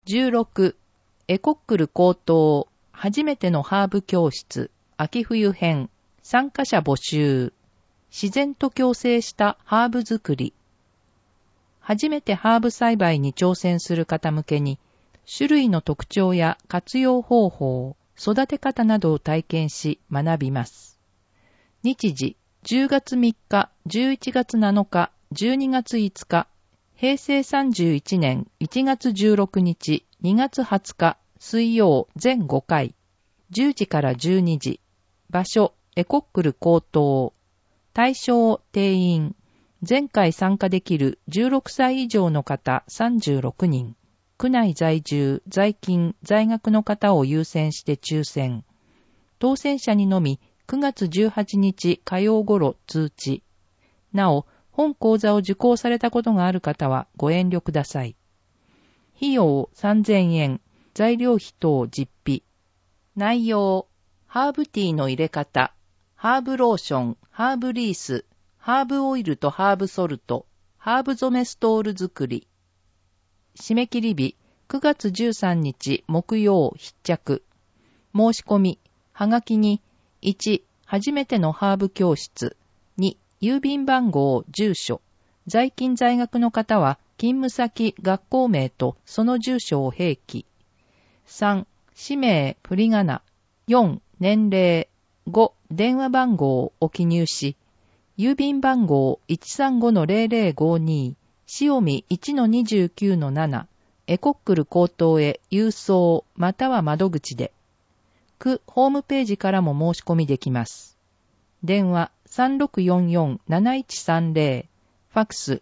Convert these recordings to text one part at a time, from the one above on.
16、エコックル高等、初めてのハーブ教室、秋冬編、参加者募集、自然と共生したハーブ作り。初めてハーブ栽培に挑戦する方向けに、種類の特徴や活用方法、育て方などを体験し学びます。日時、10月3日、11月7日、12月5日、平成31年1月16日、2月20日、水曜全5回、10時から12時、場所、エコックル高等、対象、定員、前回参加できる16歳以上の方36人、区内在住、在勤、在学の方を優先して抽選。当選者にのみ9月18日火曜頃通知。なお、本講座を受講されたことがある方はご遠慮ください。費用3000円、材料費等実費。内容、ハーブティーの入れ方、ハーブローション、ハーブリース、ハーブオイルとハーブソルト、ハーブ染めストール作り。締め切り日、9月13日木曜必着。申し込み、はがきに、1、初めてのハーブ教室。2、郵便番号、住所。在勤在学の方は、勤務先、学校名とその住所を併記。3、氏名、振り仮名。4、年齢。5、電話番号を記入し、郵便番号 135-0052、塩見 1-29-7、エコックル高等へ郵送または窓口で。区ホームページからも申し込みできます。電話3644-7130、ファックス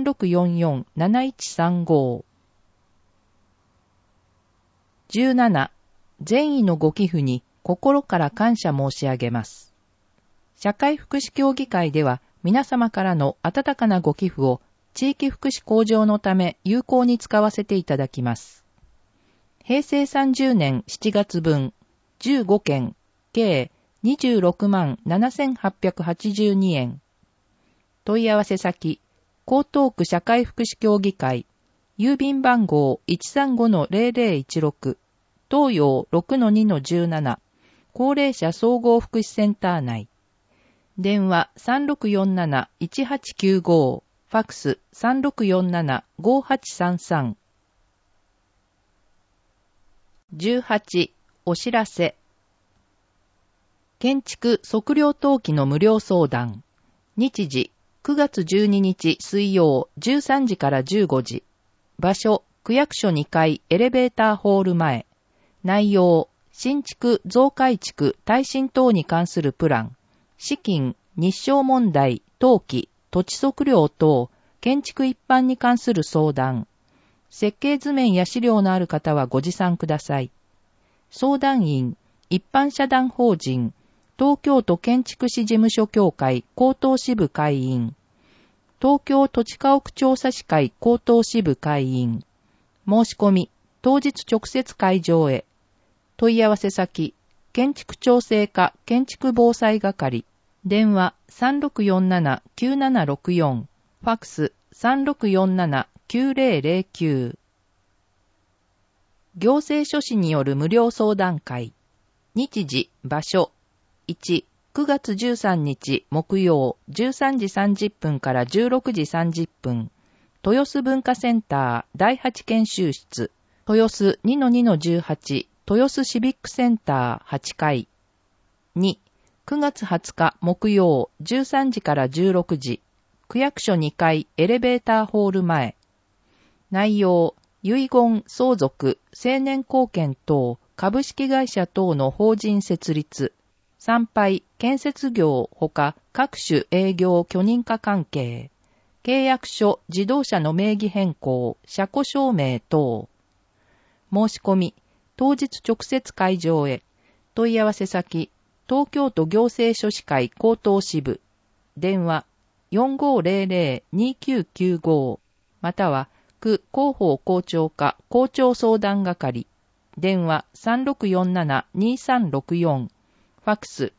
3644-7135。17、善意のご寄付に心から感謝申し上げます。社会福祉協議会では皆様からの温かなご寄付を地域福祉向上のため有効に使わせていただきます。平成30年7月分15件計26万7882円。問い合わせ先、江東区社会福祉協議会、郵便番号 135-0016、東洋 6-2-17、高齢者総合福祉センター内。電話3647-1895、ファックス3647-5833。18、お知らせ。建築測量登記の無料相談。日時、9月12日水曜13時から15時。場所、区役所2階エレベーターホール前。内容、新築増改築耐震等に関するプラン。資金、日照問題、登記、土地測量等、建築一般に関する相談。設計図面や資料のある方はご持参ください。相談員、一般社団法人、東京都建築士事務所協会江東支部会員。東京土地家屋調査士会江東支部会員。申し込み、当日直接会場へ。問い合わせ先、建築調整課建築防災係。電話3647-9764、ファックス3647-9009。行政書士による無料相談会。日時、場所。1、9月13日木曜13時30分から16時30分。豊洲文化センター第8研修室。豊洲 2-2-18、豊洲シビックセンター8階。2、9月20日木曜13時から16時、区役所2階エレベーターホール前。内容、遺言、相続、成年後見等、株式会社等の法人設立、参拝、建設業ほか各種営業許認可関係、契約書、自動車の名義変更、車庫証明等。申し込み、当日直接会場へ。問い合わせ先、東京都行政書士会江東支部。電話4500-2995または区広報校長課校長相談係。電話3647-2364。ファックス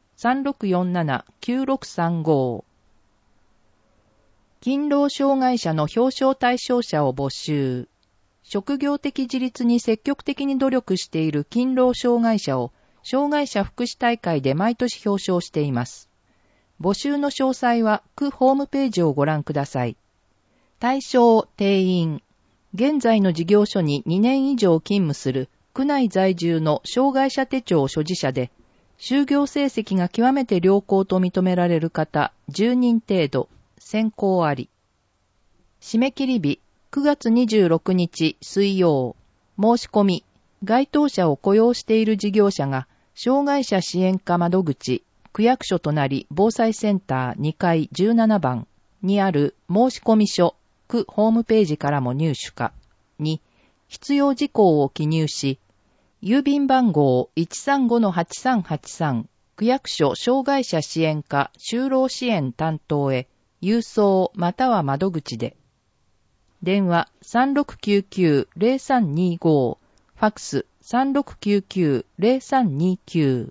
3647-9635。勤労障害者の表彰対象者を募集。 職業的自立に積極的に努力している勤労障害者を障害者福祉大会で毎年表彰しています。募集の詳細は区ホームページをご覧ください。対象定員。現在の事業所に2年以上勤務する区内在住の障害者手帳所持者で、就業成績が極めて良好と認められる方10人程度、選考あり。締め切り日9月26日水曜。申し込み。該当者を雇用している事業者が障害者支援課窓口、区役所となり防災センター2階17番にある申込書、区ホームページからも入手か。2、必要事項を記入し、郵便番号 135-8383 区役所障害者支援課就労支援担当へ郵送または窓口で。電話 3699-0325 ファックス 3699-0329。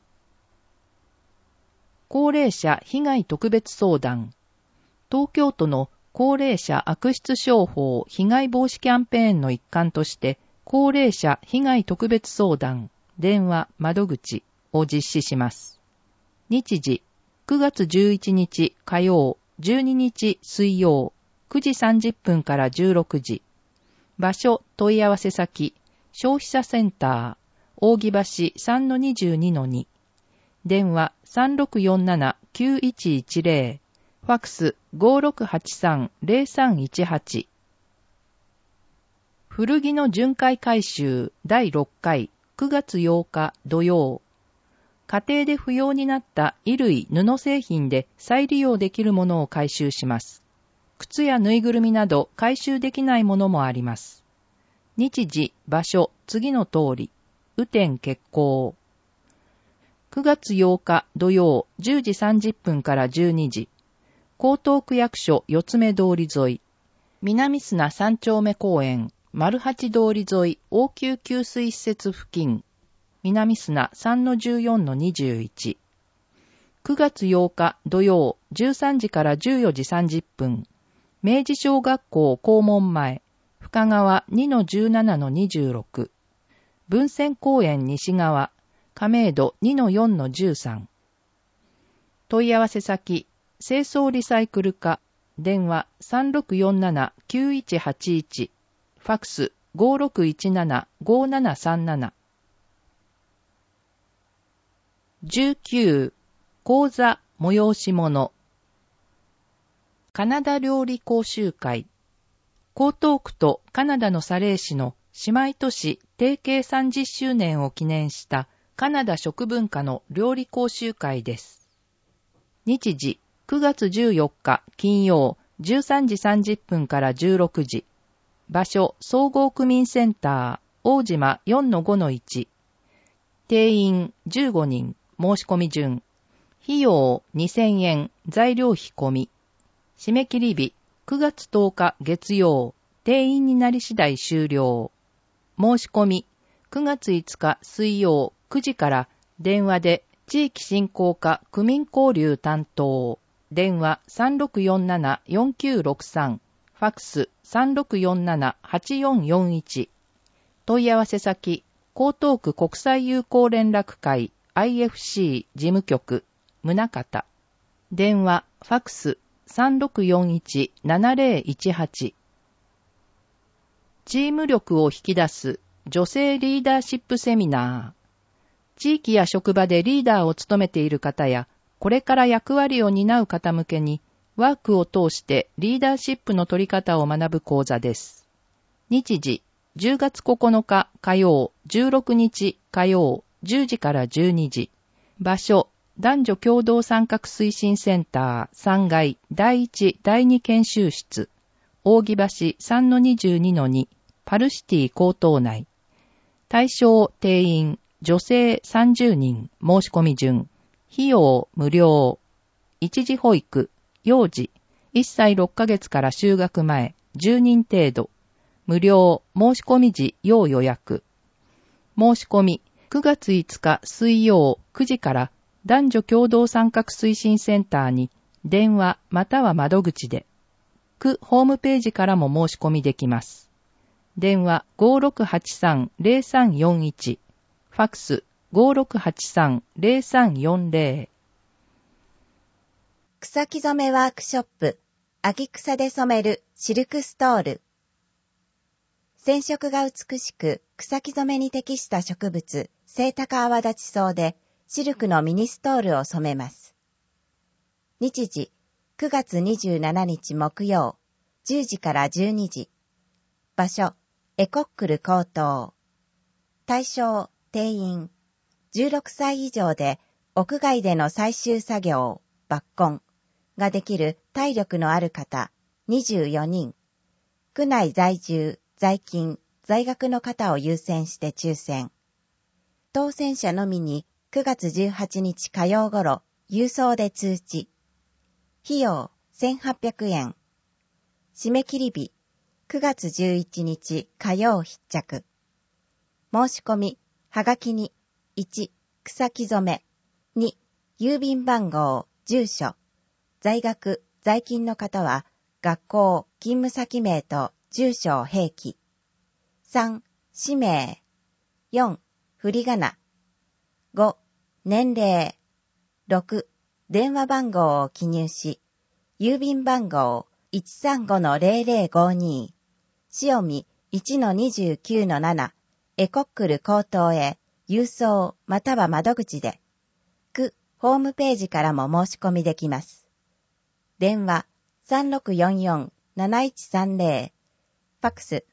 高齢者被害特別相談。東京都の高齢者悪質商法被害防止キャンペーンの一環として、高齢者被害特別相談電話窓口を実施します。日時9月11日火曜、12日水曜、9時30分から16時。場所問い合わせ先、消費者センター、扇橋 3-22-2。電話 3647-9110。ファックス 5683-0318。古着の巡回回収第6回9月8日土曜。家庭で不要になった衣類・布製品で再利用できるものを回収します。靴やぬいぐるみなど回収できないものもあります。日時、場所、次の通り。雨天決行。9月8日土曜10時30分から12時。江東区役所四つ目通り沿い。南砂3丁目公園、丸八通り沿い応急給水施設付近。南砂 3-14-21。9月8日土曜13時から14時30分。明治小学校校門前、深川 2-17-26。文泉公園西側、亀戸 2-4-13。問い合わせ先、清掃リサイクル課、電話 3647-9181。ファックス 5617-5737。19. 講座催し物。カナダ料理講習会。江東区とカナダのサレー市の姉妹都市提携30周年を記念したカナダ食文化の料理講習会です。日時9月14日金曜13時30分から16時。場所総合区民センター大島 4-5-1。定員15人。申し込み順。費用2000円。材料費込み。締め切り日9月10日月曜。定員になり次第終了。申し込み9月5日水曜9時から電話で地域振興課区民交流担当。電話 3647-4963。ファックス 3647-8441。問い合わせ先、江東区国際友好連絡会 IFC 事務局、宗像。電話、ファックス 3641-7018。チーム力を引き出す女性リーダーシップセミナー。地域や職場でリーダーを務めている方や、これから役割を担う方向けに、ワークを通してリーダーシップの取り方を学ぶ講座です。日時、10月9日火曜、16日火曜、10時から12時。場所、男女共同参画推進センター3階第1、第2研修室。扇橋 3-22-2、パルシティ高等内。対象定員、女性30人、申し込み順。費用無料。一時保育。幼児、1歳6ヶ月から就学前、10人程度。無料、申し込み時要予約。申し込み、9月5日水曜9時から男女共同参画推進センターに電話または窓口で。区ホームページからも申し込みできます。 電話 5683-0341、ファックス 5683-0340。 草木染めワークショップ、秋草で染めるシルクストール。染色が美しく草木染めに適した植物、セイタカアワダチソウでシルクのミニストールを染めます。日時、9月27日木曜、10時から12時。場所、エコックル高等。対象、定員。16歳以上で屋外での採集作業、抜根ができる体力のある方、24人。区内在住、在勤、在学の方を優先して抽選。当選者のみに9月18日火曜頃、郵送で通知。費用1800円。締め切り日9月11日火曜必着。申し込み、はがきに1、草木染め、2、郵便番号、住所、在学、在勤の方は学校、勤務先名と住所を併記。3、氏名。4、振り仮名。5、年齢。6、電話番号を記入し、郵便番号 135-0052、塩見 1-29-7、エコックル高等へ、郵送または窓口で、区ホームページからも申し込みできます。電話 3644-7130、ファックス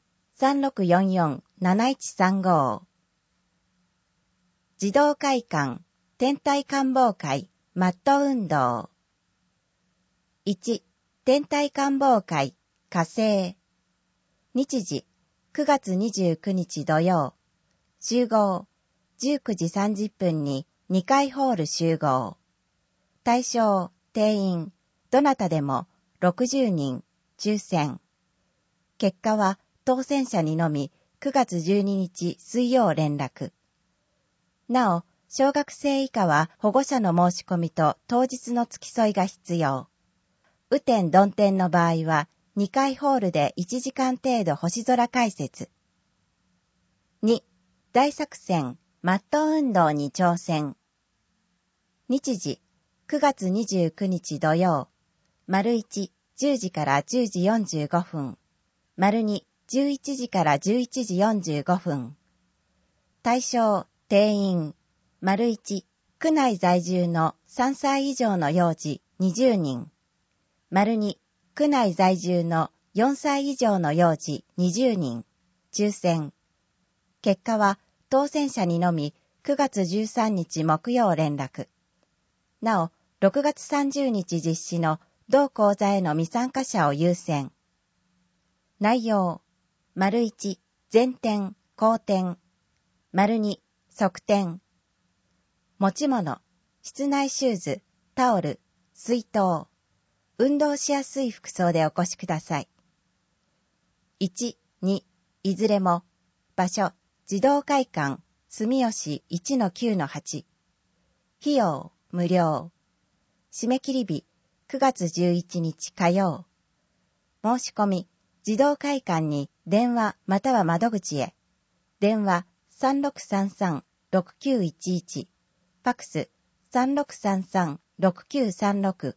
3644-7135。児童会館、天体観望会、マット運動。1、天体観望会、火星。日時、9月29日土曜。集合、19時30分に2階ホール集合。対象、定員、どなたでも60人、抽選。結果は当選者にのみ9月12日水曜連絡。なお、小学生以下は保護者の申し込みと当日の付き添いが必要。雨天曇天の場合は2階ホールで1時間程度星空解説。2、大作戦、マット運動に挑戦。日時、9月29日土曜。丸1、10時から10時45分。丸2、11時から11時45分。対象、定員。丸1、区内在住の3歳以上の幼児20人。丸2、区内在住の4歳以上の幼児20人。抽選。結果は当選者にのみ9月13日木曜連絡。なお、6月30日実施の同講座への未参加者を優先。内容。丸1、前転、後転。丸2、側転。持ち物、室内シューズ、タオル、水筒。運動しやすい服装でお越しください。1、2、いずれも。場所、児童会館、住吉 1-9-8。費用、無料。締め切り日、9月11日火曜。申し込み、児童会館に電話または窓口へ。電話3633-6911。ファックス 3633-6936。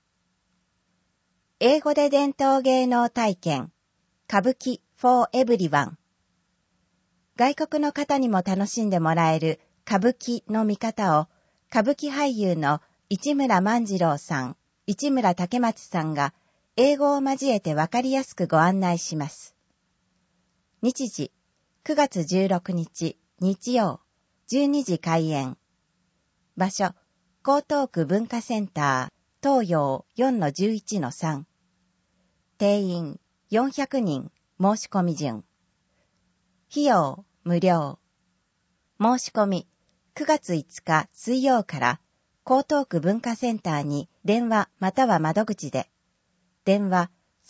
英語で伝統芸能体験、歌舞伎 for everyone。外国の方にも楽しんでもらえる歌舞伎の見方を、歌舞伎俳優の市村万次郎さん、市村武松さんが英語を交えてわかりやすくご案内します。日時、9月16日日曜、12時開演。場所、江東区文化センター、東洋 4-11-3。定員400人、申し込み順。費用、無料。申し込み、9月5日水曜から江東区文化センターに電話または窓口で。電話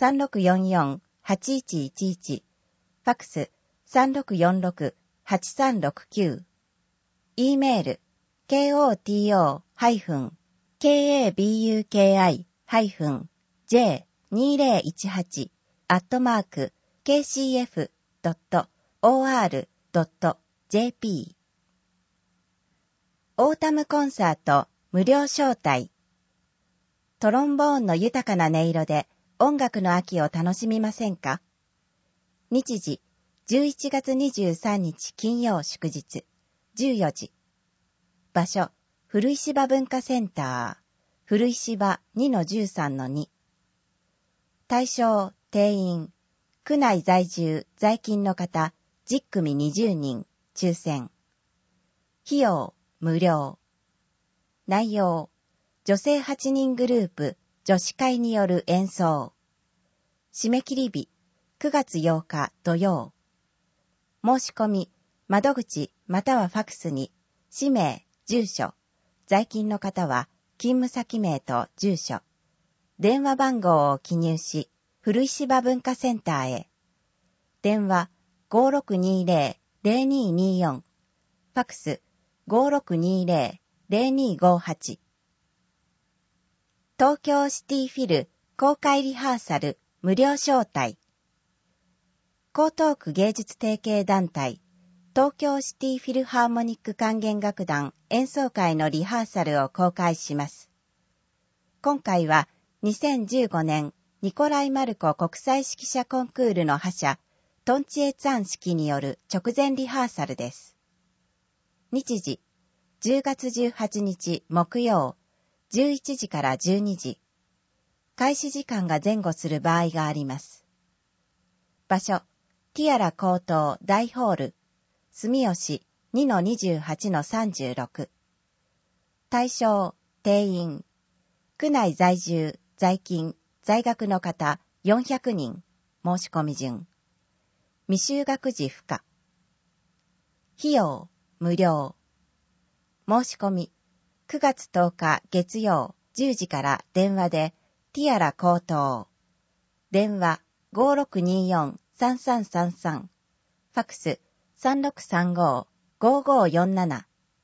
3644-8111。ファックス3646-8369。E メール、koto-kabuki-j2018 @kcf www.or.jp オータムコンサート無料招待。トロンボーンの豊かな音色で音楽の秋を楽しみませんか？日時11月23日金曜祝日14時。場所古石場文化センター古石場 2-13-2。対象定員区内在住在勤の方10組20人抽選。費用無料。内容女性8人グループ女子会による演奏。締め切り日9月8日土曜。申し込み窓口またはファクスに氏名、住所、在勤の方は勤務先名と住所、電話番号を記入し古石場文化センターへ。電話 5620-0224 ファクス 5620-0258。 東京シティフィル公開リハーサル無料招待。江東区芸術提携団体東京シティフィルハーモニック管弦楽団演奏会のリハーサルを公開します。今回は2015年ニコライ・マルコ国際指揮者コンクールの覇者トンチエツァン指揮による直前リハーサルです。日時10月18日木曜11時から12時。開始時間が前後する場合があります。場所ティアラ高等大ホール住吉 2-28-36。対象定員区内在住在勤在学の方400人申し込み順。未就学児不可。費用無料。申し込み9月10日月曜10時から電話でティアラ高等。電話 5624-3333 ファクス 3635-5547。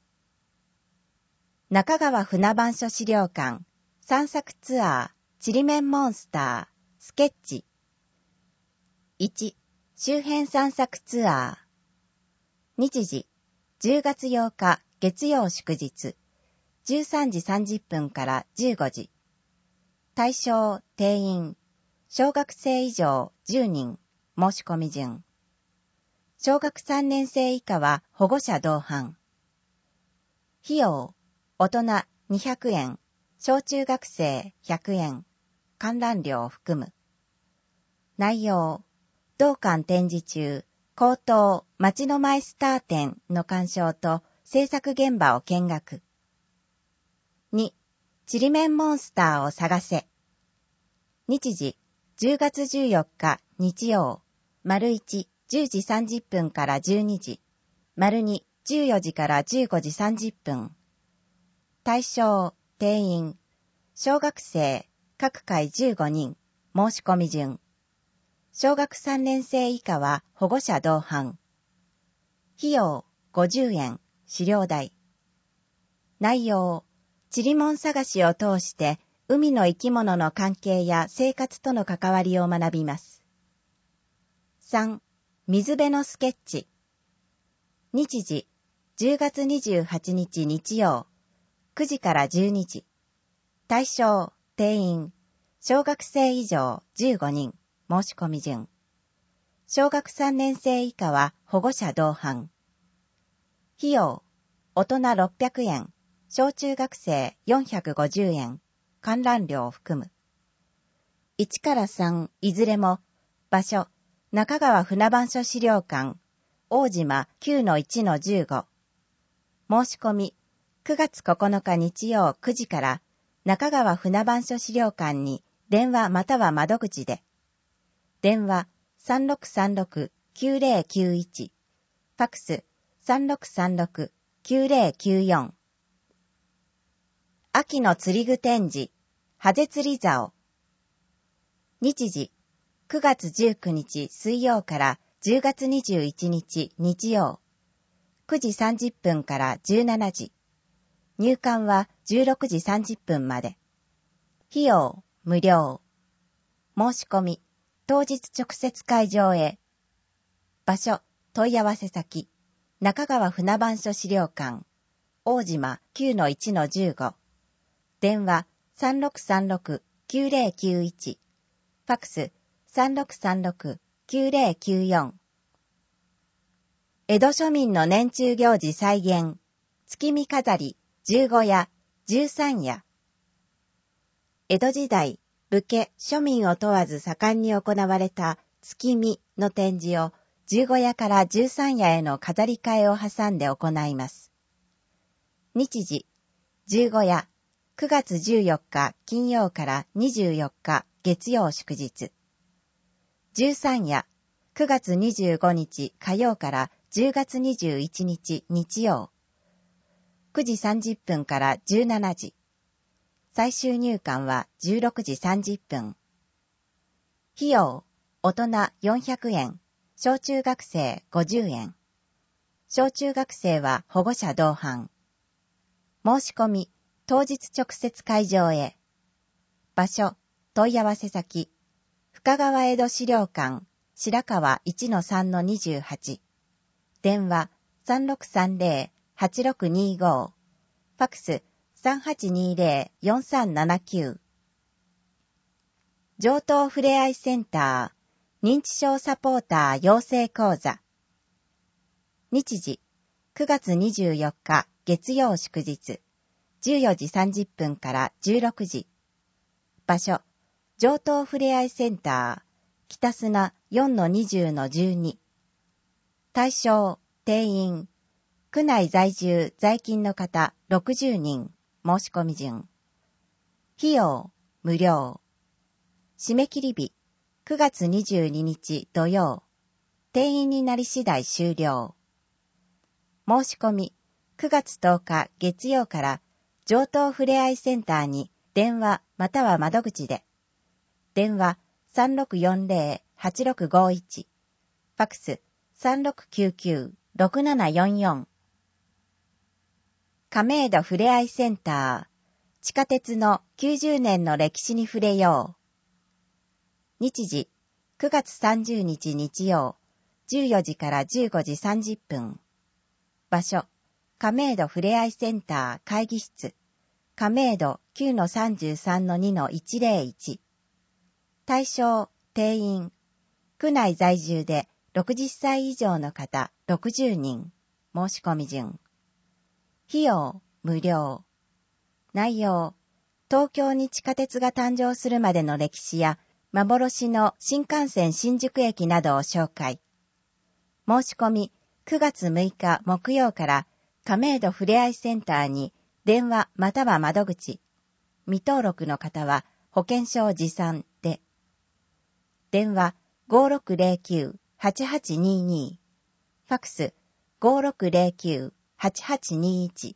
中川船番所資料館散策ツアーちりめんモンスタースケッチ。1周辺散策ツアー。日時10月8日月曜祝日13時30分から15時。対象定員小学生以上10人申し込み順。小学3年生以下は保護者同伴。費用大人200円小中学生100円観覧料を含む。内容同館展示中高等町のマイスター展の鑑賞と制作現場を見学。2ちりめんモンスターを探せ。日時10月14日日曜丸1 10時30分から12時丸2 14時から15時30分。対象定員小学生各回15人申し込み順。小学3年生以下は保護者同伴。費用50円資料代。内容ちりもん探しを通して海の生き物の関係や生活との関わりを学びます。3水辺のスケッチ。日時10月28日日曜9時から12時。対象定員小学生以上15人申し込み順。小学3年生以下は保護者同伴。費用大人600円小中学生450円観覧料を含む。1から3いずれも場所中川船番所資料館大島 9-1-15。申し込み9月9日日曜9時から中川船番所資料館に電話または窓口で。電話 3636-9091 ファクス 3636-9094。秋の釣り具展示ハゼ釣り竿。日時9月19日水曜から10月21日日曜9時30分から17時。入館は16時30分まで。費用無料。申し込み当日直接会場へ。 場所、問い合わせ先、中川船番所資料館、大島 9-1-15、電話3636-9091、ファクス3636-9094。江戸庶民の年中行事再現、月見飾り、15夜、13夜。江戸時代、武家、庶民を問わず盛んに行われた月見の展示を15夜から13夜への飾り替えを挟んで行います。日時、15夜、9月14日金曜から24日月曜祝日。13夜、9月25日火曜から10月21日日曜。9時30分から17時。最終入館は16時30分。費用、大人400円、小中学生50円。小中学生は保護者同伴。申し込み、当日直接会場へ。場所、問い合わせ先、深川江戸資料館、白川 1-3-28。電話3630-8625。ファクス3820-4379。城東ふれあいセンター認知症サポーター養成講座。日時9月24日月曜祝日14時30分から16時。場所城東ふれあいセンター北砂 4-20-12。対象定員区内在住在勤の方60人。申し込み順。費用、無料。締め切り日、9月22日土曜。定員になり次第終了。申し込み、9月10日月曜から城東ふれあいセンターに電話または窓口で。電話3640-8651。ファクス3699-6744。亀戸ふれあいセンター、地下鉄の90年の歴史に触れよう。日時、9月30日日曜、14時から15時30分。場所、亀戸ふれあいセンター会議室、亀戸 9-33-2-101。対象、定員、区内在住で60歳以上の方60人。申し込み順。費用、無料。内容、東京に地下鉄が誕生するまでの歴史や、幻の新幹線新宿駅などを紹介。申し込み、9月6日木曜から亀戸ふれあいセンターに電話または窓口。未登録の方は保険証持参で。電話5609-8822。ファクス5609-8821。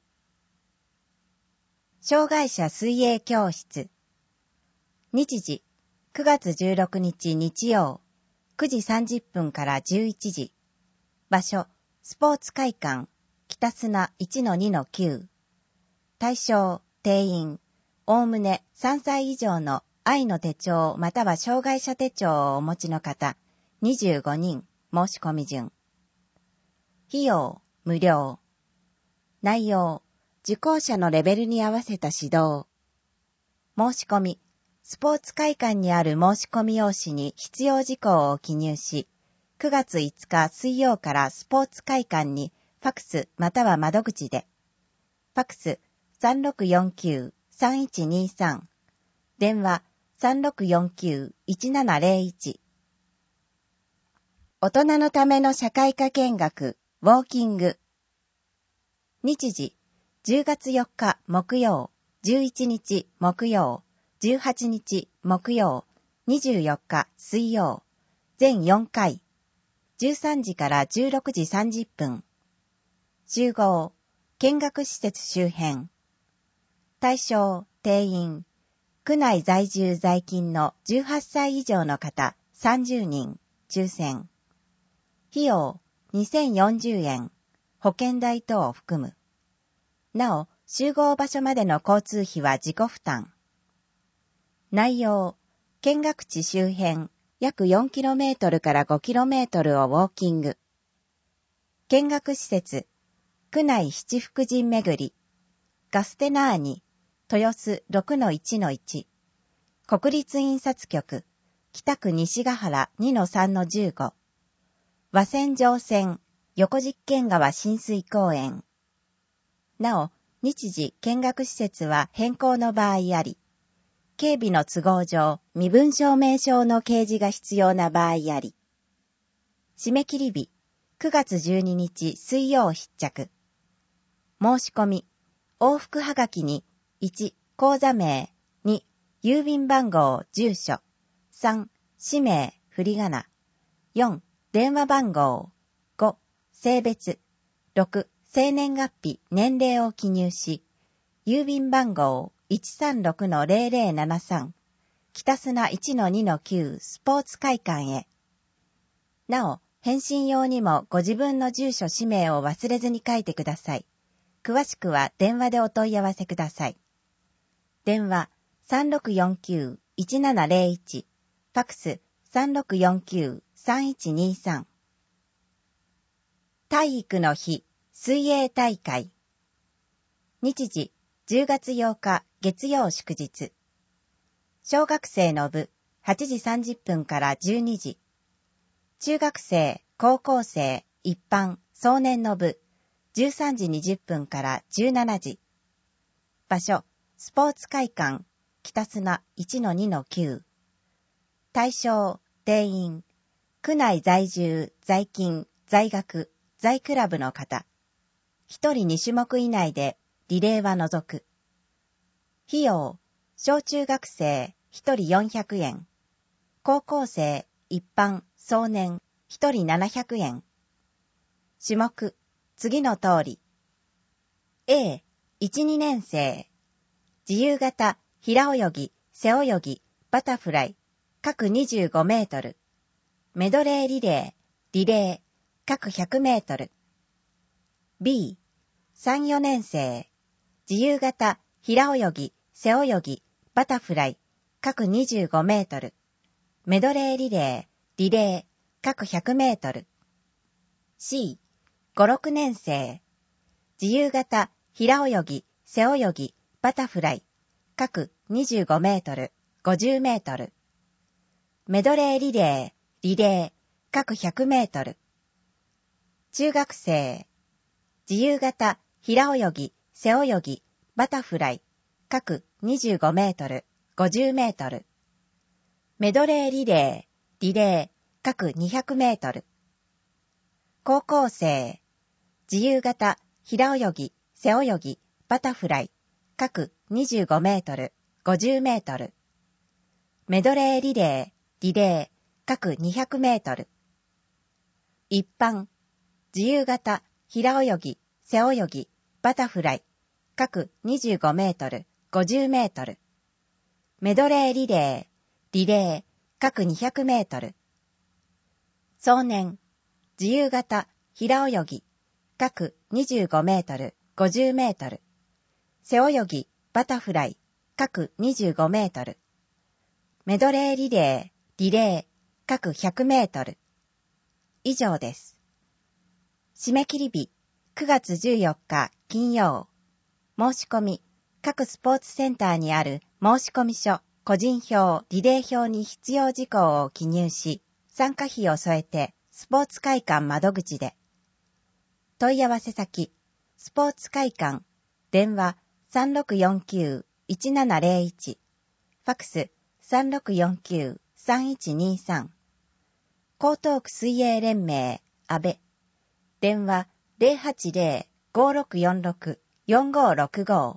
障害者水泳教室。日時、9月16日日曜、9時30分から11時。場所、スポーツ会館、北砂 1-2-9。対象、定員、おおむね3歳以上の愛の手帳または障害者手帳をお持ちの方、25人。申し込み順。費用、無料。内容、受講者のレベルに合わせた指導。申し込み、スポーツ会館にある申し込み用紙に必要事項を記入し、9月5日水曜からスポーツ会館にファクスまたは窓口で。ファクス3649-3123。電話3649-1701。大人のための社会科見学、ウォーキング。日時、10月4日木曜、11日木曜、18日木曜、24日水曜、全4回、13時から16時30分。集合、見学施設周辺。対象、定員、区内在住在勤の18歳以上の方30人、抽選。費用、2040円、保険代等を含む。なお、集合場所までの交通費は自己負担。内容、見学地周辺約 4km から 5km をウォーキング。見学施設、区内七福神巡り、ガステナーニ、豊洲 6-1-1、国立印刷局、北区西ヶ原 2-3-15、和線上線、横実験川親水公園。なお、日時見学施設は変更の場合あり、警備の都合上、身分証明書の掲示が必要な場合あり。締め切り日、9月12日水曜必着。申し込み、往復はがきに、1、口座名、2、郵便番号、住所、3、氏名、振り仮名、4、電話番号、5、性別、6、生年月日、年齢を記入し、郵便番号 136-0073 北砂 1-2-9 スポーツ会館へ。なお、返信用にもご自分の住所氏名を忘れずに書いてください。詳しくは電話でお問い合わせください。電話 3649-1701 ファクス 3649-3123。体育の日水泳大会。日時10月8日月曜祝日。小学生の部8時30分から12時。中学生、高校生、一般、壮年の部13時20分から17時。場所、スポーツ会館、北砂 1-2-9。対象、定員、区内在住、在勤、在学、在クラブの方。1人2種目以内で、リレーは除く。費用、小中学生1人400円。高校生、一般、壮年1人700円。種目、次の通り。A、1、2年生。自由形、平泳ぎ、背泳ぎ、バタフライ、各25メートル。メドレーリレー、リレー、各100メートル。B、3、4年生。自由形、平泳ぎ、背泳ぎ、バタフライ、各25メートル。メドレーリレー、リレー、各100メートル。C、5、6年生。自由形、平泳ぎ、背泳ぎ、バタフライ、各25メートル、50メートル。メドレーリレー、リレー、各100メートル。中学生。自由形、平泳ぎ、背泳ぎ、バタフライ、各25メートル、50メートル。メドレーリレー、リレー、各200メートル。高校生。自由形、平泳ぎ、背泳ぎ、バタフライ、各25メートル、50メートル。メドレーリレー、リレー、各200メートル。一般、自由形、平泳ぎ、背泳ぎ、バタフライ、各25メートル、50メートル。メドレーリレー、リレー、各200メートル。壮年、自由形、平泳ぎ、各25メートル、50メートル。背泳ぎ、バタフライ、各25メートル。メドレーリレー、リレー、各100メートル。以上です。締め切り日、9月14日金曜。申し込み、各スポーツセンターにある申込書、個人票、リレー表に必要事項を記入し、参加費を添えて、スポーツ会館窓口で。問い合わせ先、スポーツ会館、電話3649-1701、ファクス3649-3123。江東区水泳連盟、安倍。電話080-5646-4565。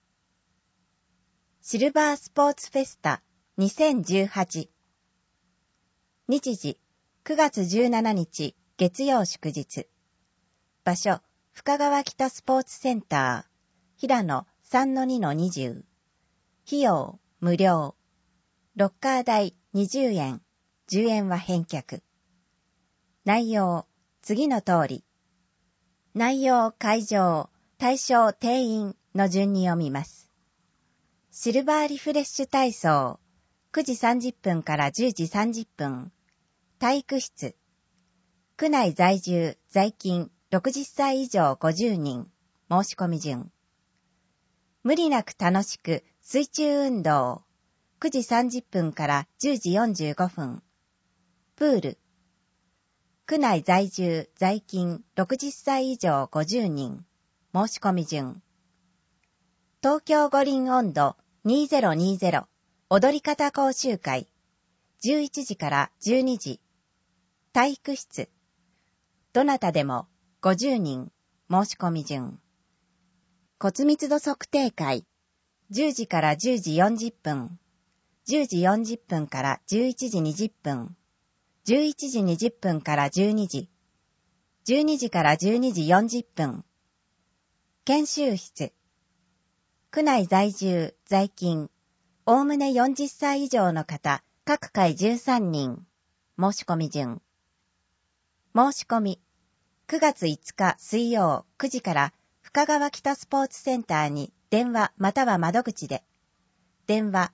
シルバースポーツフェスタ2018。日時9月17日月曜祝日。場所深川北スポーツセンター平野 3-2-20。費用無料。ロッカー代20円。10円は返却。内容次の通り。内容会場対象定員の順に読みます。シルバーリフレッシュ体操 9時30分から10時30分。体育室。区内在住、在勤、60歳以上50人。申し込み順。無理なく楽しく水中運動。9時30分から10時45分。プール。区内在住、在勤、60歳以上50人。申し込み順。東京五輪温度2020踊り方講習会。11時から12時。体育室。どなたでも50人。申し込み順。骨密度測定会。10時から10時40分。10時40分から11時20分。11時20分から12時。12時から12時40分。研修室。区内在住、在勤、おおむね40歳以上の方、各回13人。申し込み順。申し込み。9月5日水曜9時から深川北スポーツセンターに電話または窓口で。電話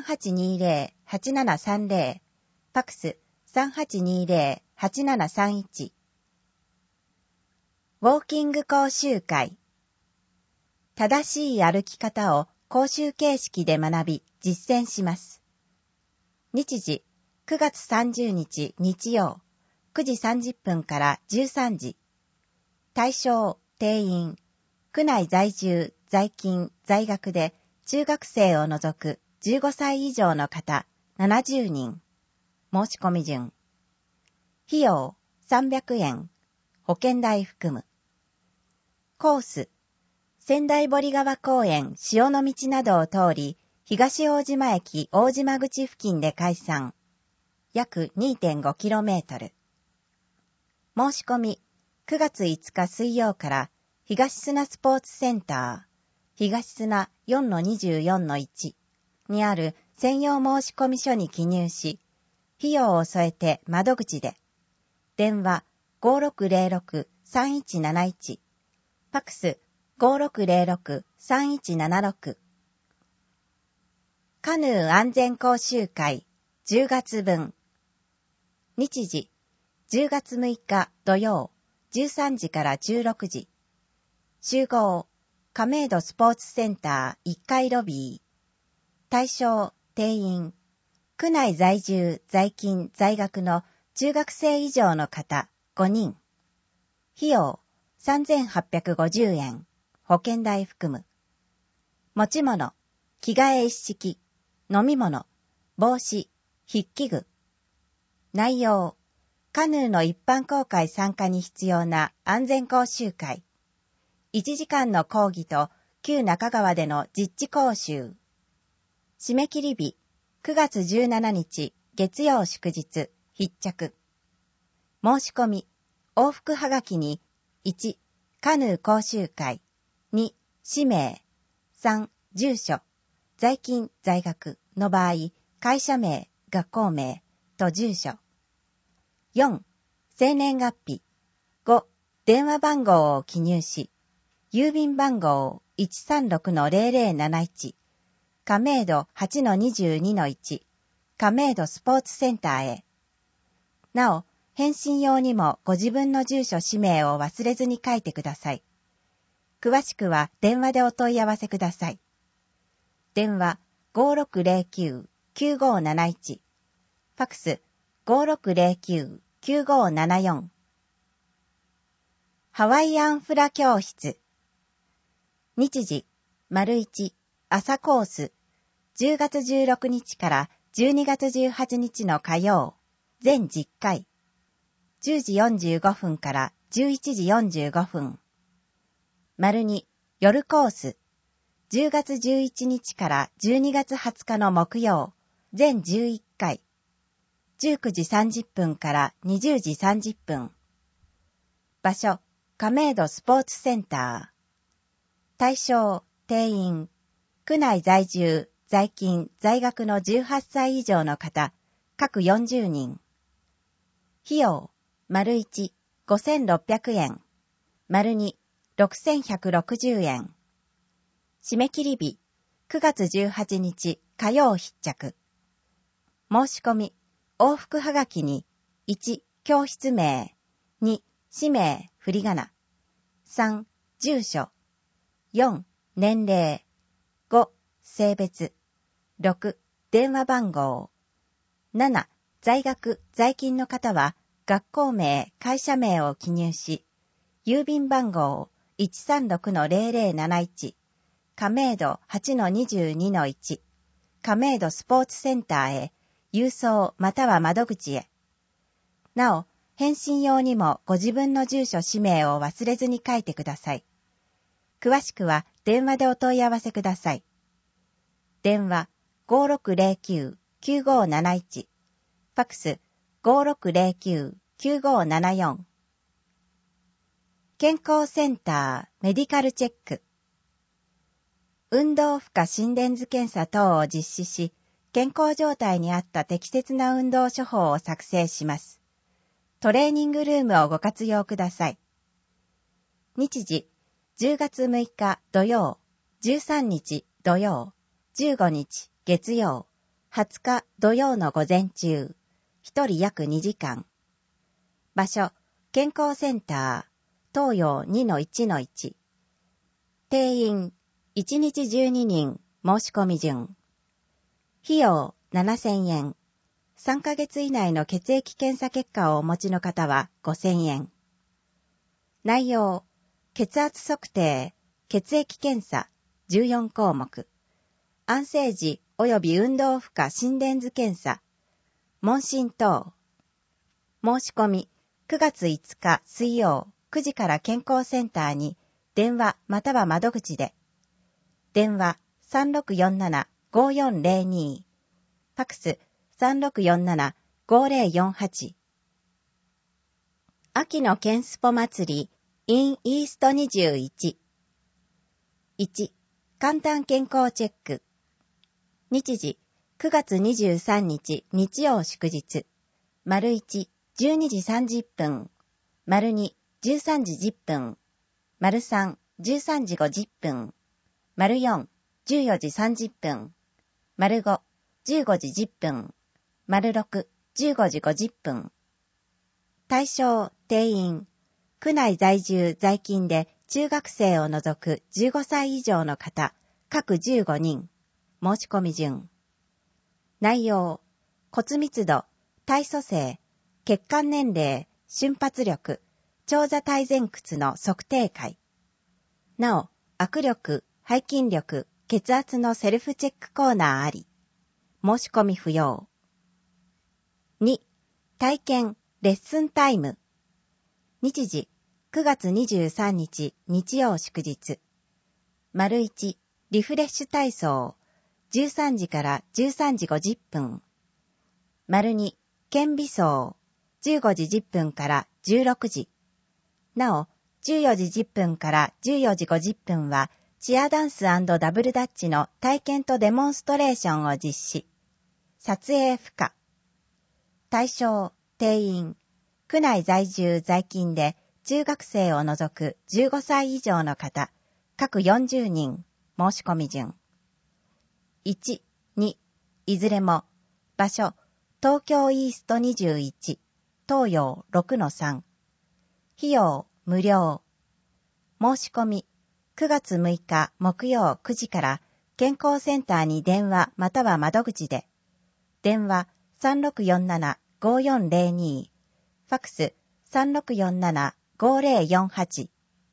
3820-8730、ファクス 3820-8731。ウォーキング講習会。正しい歩き方を講習形式で学び実践します。日時9月30日日曜9時30分から13時。対象定員区内在住在勤在学で中学生を除く15歳以上の方70人。申し込み順。費用300円。保険代含む。コース仙台堀川公園潮の道などを通り、東大島駅大島口付近で開山。約 2.5km。申し込み、9月5日水曜から東砂スポーツセンター、東砂 4-24-1 にある専用申し込み書に記入し、費用を添えて窓口で、電話 5606-3171、ファクス5606-3176。カヌー安全講習会10月分。日時10月6日土曜13時から16時。集合亀戸スポーツセンター1階ロビー。対象定員区内在住在勤在学の中学生以上の方5人。費用3850円。保険代含む。持ち物、着替え一式、飲み物、帽子、筆記具。内容、カヌーの一般公開参加に必要な安全講習会。1時間の講義と旧中川での実地講習。締め切り日、9月17日月曜祝日、必着。申し込み、往復はがきに、1、カヌー講習会。2、氏名。3、住所。在勤、在学の場合、会社名、学校名と住所。4、生年月日。5、電話番号を記入し、郵便番号 136-0071、亀戸 8-22-1、亀戸スポーツセンターへ。なお、返信用にもご自分の住所氏名を忘れずに書いてください。詳しくは電話でお問い合わせください。電話 5609-9571、ファクス 5609-9574。ハワイアンフラ教室。日時、1、朝コース、10月16日から12月18日の火曜、全10回、10時45分から11時45分。2、夜コース、10月11日から12月20日の木曜、全11回、19時30分から20時30分。場所、亀戸スポーツセンター。対象、定員、区内在住、在勤、在学の18歳以上の方、各40人。費用、1、5600円。2、6160円。締め切り日、9月18日火曜必着。 申し込み、往復はがきに、1、教室名、2、氏名、振り仮名、3、住所、4、年齢、5、性別、6、電話番号、7、在学・在勤の方は、学校名、会社名を記入し、郵便番号 136-0071、亀戸 8-22-1、亀戸スポーツセンターへ、郵送または窓口へ。なお、返信用にもご自分の住所氏名を忘れずに書いてください。詳しくは電話でお問い合わせください。電話 5609-9571、ファクス 5609-9574。健康センターメディカルチェック。運動負荷心電図検査等を実施し、健康状態に合った適切な運動処方を作成します。トレーニングルームをご活用ください。日時、10月6日土曜、13日土曜、15日月曜、20日土曜の午前中、1人約2時間。場所、健康センター、東洋 2-1-1。定員、1日12人、申し込み順。費用、7000円。3ヶ月以内の血液検査結果をお持ちの方は5000円。内容、血圧測定、血液検査、14項目。安静時及び運動負荷心電図検査、問診等。申し込み、9月5日水曜9時から健康センターに電話または窓口で。電話 3647-5402。ファクス 3647-5048。秋のケンスポ祭り in イースト21。1、簡単健康チェック。日時、9月23日日曜祝日。丸1、12時30分。丸2、13時10分。丸3、13時50分。丸4、14時30分。丸5、15時10分。丸6、15時50分。対象、定員。区内在住在勤で中学生を除く15歳以上の方、各15人。申し込み順。内容、骨密度、体組成、血管年齢、瞬発力、長座体前屈の測定会。なお、握力、背筋力、血圧のセルフチェックコーナーあり。申し込み不要。2、体験、レッスンタイム。日時、9月23日日曜祝日。丸1、リフレッシュ体操。13時から13時50分。丸2、顕微走。15時10分から16時。なお、14時10分から14時50分は、チアダンス&ダブルダッチの体験とデモンストレーションを実施。撮影不可。対象、定員。区内在住在勤で中学生を除く15歳以上の方、各40人。申し込み順。1、2、いずれも、場所、東京イースト21、東洋 6-3。費用、無料。申し込み、9月6日木曜9時から健康センターに電話または窓口で。電話 3647-5402。ファクス 3647-5048。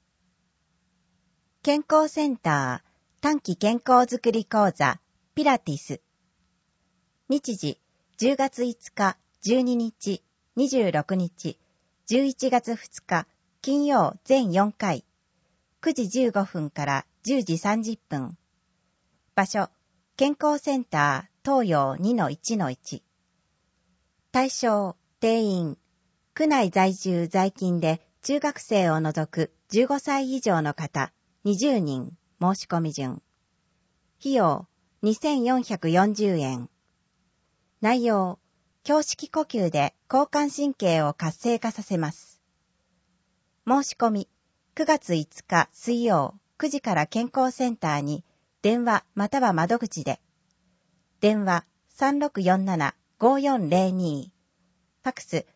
健康センター短期健康づくり講座ピラティス。日時、10月5日、12日、26日、11月2日、金曜全4回。9時15分から10時30分。場所、健康センター東洋 2-1-1。対象、定員。区内在住在勤で中学生を除く15歳以上の方、20人。申し込み順。費用、2440円。内容、胸式呼吸で交感神経を活性化させます。申し込み、9月5日水曜9時から健康センターに電話または窓口で。電話 3647-5048。 5402。ファクス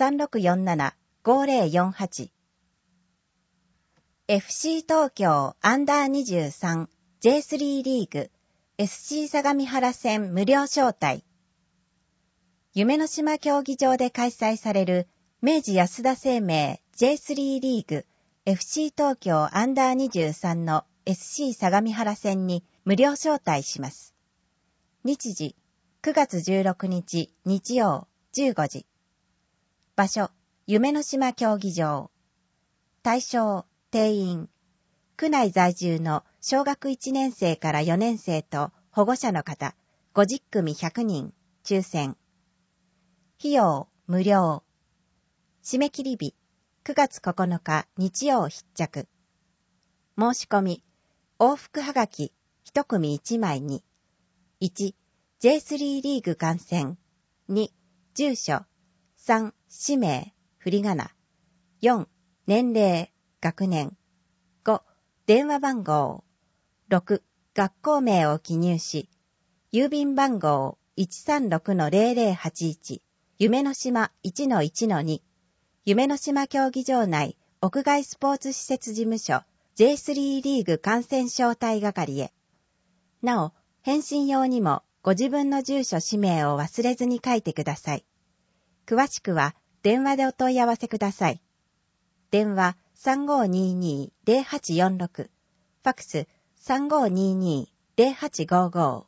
3647-5048。FC 東京アンダー23 J3 リーグ SC 相模原戦無料招待。夢の島競技場で開催される明治安田生命 J3 リーグ FC 東京アンダー23の SC 相模原戦に無料招待します。日時9月16日日曜15時。場所夢の島競技場。対象定員区内在住の小学1年生から4年生と保護者の方50組100人抽選。費用無料。締め切り日9月9日日曜必着。申し込み往復はがき1組1枚に 1. J3 リーグ観戦 2. 住所 3. 氏名振り仮名 4. 年齢学年 5. 電話番号 6. 学校名を記入し郵便番号 136-0081 夢の島 1-1-2 夢の島競技場内屋外スポーツ施設事務所 J3 リーグ観戦招待係へ。なお、返信用にもご自分の住所氏名を忘れずに書いてください。詳しくは電話でお問い合わせください。電話 3522-0846 ファクス 3522-0855。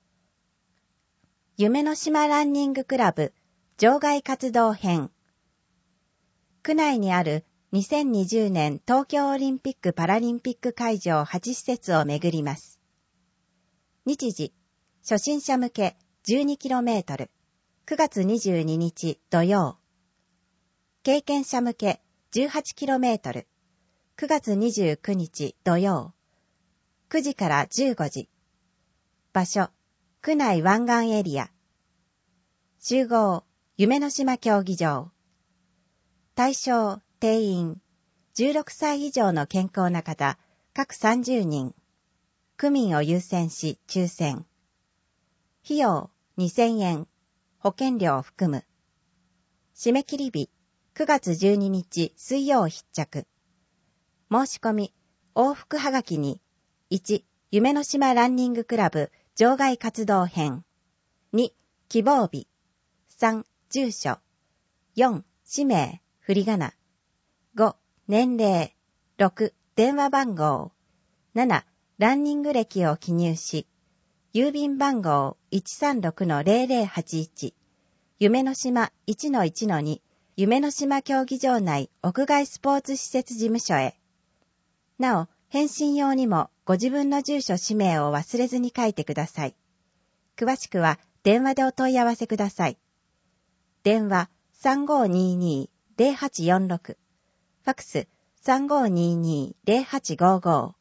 夢の島ランニングクラブ場外活動編。区内にある2020年東京オリンピック・パラリンピック会場8施設を巡ります。日時、初心者向け 12km、9月22日土曜。経験者向け 18km、9月29日土曜。9時から15時。場所、区内湾岸エリア。集合、夢の島競技場。対象、定員、16歳以上の健康な方、各30人。区民を優先し抽選。費用、2000円。保険料を含む。締め切り日、9月12日水曜必着。申し込み、往復はがきに、1、夢の島ランニングクラブ場外活動編。2、希望日。3、住所。4、氏名、振り仮名。5、年齢。6、電話番号。7、ランニング歴を記入し、郵便番号 136-0081 夢の島 1-1-2 夢の島競技場内屋外スポーツ施設事務所へ。なお、返信用にもご自分の住所氏名を忘れずに書いてください。詳しくは電話でお問い合わせください。電話 3522-0846 ファクス 3522-0855。